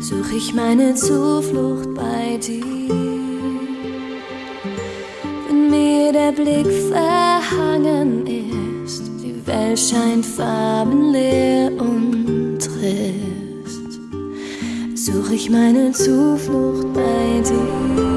such ich meine Zuflucht bei dir. Wenn mir der Blick verhangen ist, die Welt scheint farbenleer und trist, such ich meine Zuflucht bei dir.